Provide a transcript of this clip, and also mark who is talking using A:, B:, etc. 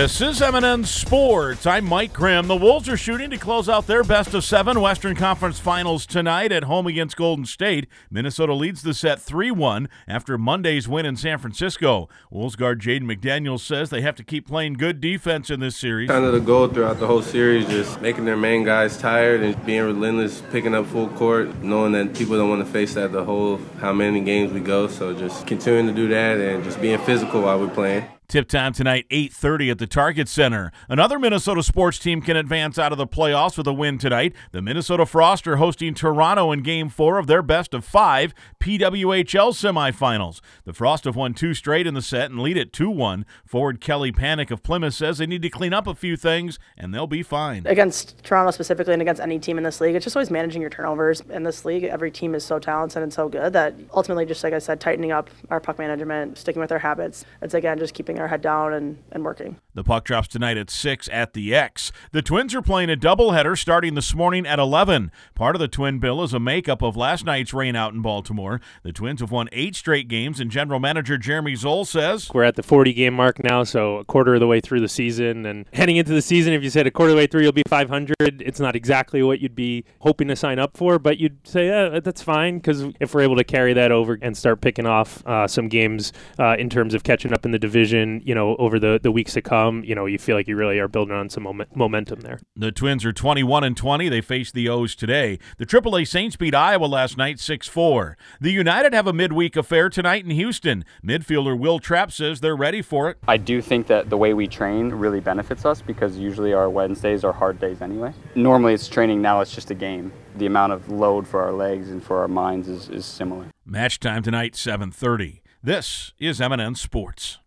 A: This is M&N Sports. I'm Mike Grimm. The Wolves are shooting to close out their best-of-7 Western Conference Finals tonight at home against Golden State. Minnesota leads the set 3-1 after Monday's win in San Francisco. Wolves guard Jaden McDaniels says they have to keep playing good defense in this series.
B: Kind of the goal throughout the whole series, just making their main guys tired and being relentless, picking up full court, knowing that people don't want to face that the whole how many games we go. So just continuing to do that and just being physical while we're playing.
A: Tip time tonight, 8:30 at the Target Center. Another Minnesota sports team can advance out of the playoffs with a win tonight. The Minnesota Frost are hosting Toronto in Game 4 of their best-of-5 PWHL semifinals. The Frost have won 2 straight in the set and lead at 2-1. Forward Kelly Panic of Plymouth says they need to clean up a few things, and they'll be fine.
C: Against Toronto specifically and against any team in this league, it's just always managing your turnovers. In this league, every team is so talented and so good that ultimately, just like I said, tightening up our puck management, sticking with our habits. It's, again, just keeping our head down and working.
A: The puck drops tonight at 6 at the X. The Twins are playing a doubleheader starting this morning at 11. Part of the Twin bill is a makeup of last night's rain out in Baltimore. The Twins have won 8 straight games, and General Manager Jeremy Zoll says,
D: "We're at the 40-game mark now, so a quarter of the way through the season. And heading into the season, if you said a quarter of the way through you'll be 500, it's not exactly what you'd be hoping to sign up for, but you'd say, that's fine, because if we're able to carry that over and start picking off some games in terms of catching up in the division, over the weeks to come, you feel like you really are building on some momentum there."
A: The Twins are 21-20. They face the O's today. The AAA Saints beat Iowa last night 6-4. The United have a midweek affair tonight in Houston. Midfielder Will Trapp says they're ready for it.
E: I do think that the way we train really benefits us because usually our Wednesdays are hard days anyway. Normally it's training, now it's just a game. The amount of load for our legs and for our minds is similar.
A: Match time tonight, 7:30. This is M&N Sports.